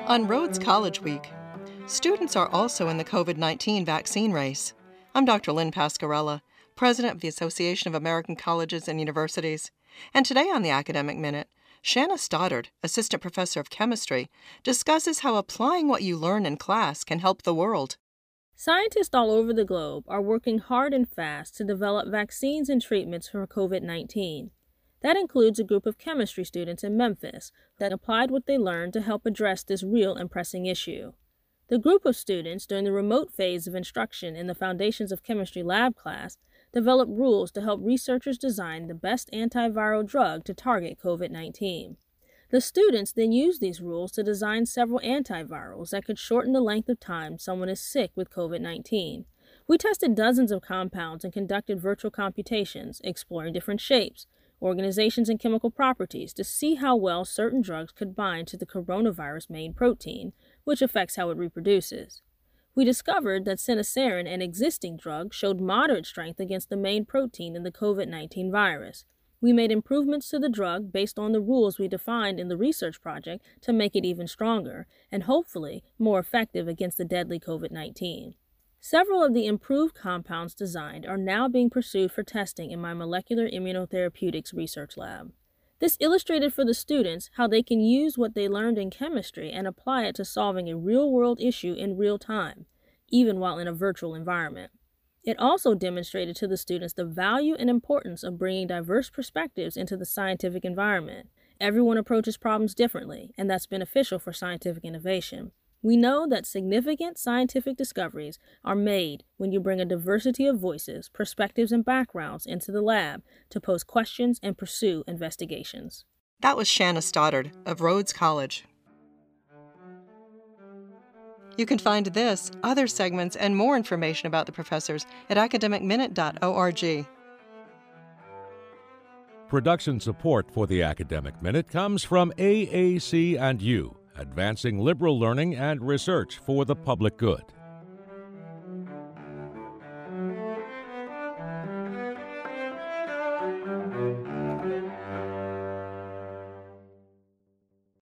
On Rhodes College Week, students are also in the COVID-19 vaccine race. I'm Dr. Lynn Pascarella, President of the Association of American Colleges and Universities. And today on the Academic Minute, Shanna Stoddard, Assistant Professor of Chemistry, discusses how applying what you learn in class can help the world. Scientists all over the globe are working hard and fast to develop vaccines and treatments for COVID-19. That includes a group of chemistry students in Memphis that applied what they learned to help address this real and pressing issue. The group of students, during the remote phase of instruction in the Foundations of Chemistry lab class, developed rules to help researchers design the best antiviral drug to target COVID-19. The students then used these rules to design several antivirals that could shorten the length of time someone is sick with COVID-19. We tested dozens of compounds and conducted virtual computations, exploring different shapes, organizations, and chemical properties to see how well certain drugs could bind to the coronavirus main protein, which affects how it reproduces. We discovered that cynocerin, an existing drug, showed moderate strength against the main protein in the COVID-19 virus. We made improvements to the drug based on the rules we defined in the research project to make it even stronger and hopefully more effective against the deadly COVID-19. Several of the improved compounds designed are now being pursued for testing in my molecular immunotherapeutics research lab. This illustrated for the students how they can use what they learned in chemistry and apply it to solving a real-world issue in real time, even while in a virtual environment. It also demonstrated to the students the value and importance of bringing diverse perspectives into the scientific environment. Everyone approaches problems differently, and that's beneficial for scientific innovation. We know that significant scientific discoveries are made when you bring a diversity of voices, perspectives, and backgrounds into the lab to pose questions and pursue investigations. That was Shanna Stoddard of Rhodes College. You can find this, other segments, and more information about the professors at academicminute.org. Production support for the Academic Minute comes from AAC&U, advancing liberal learning and research for the public good.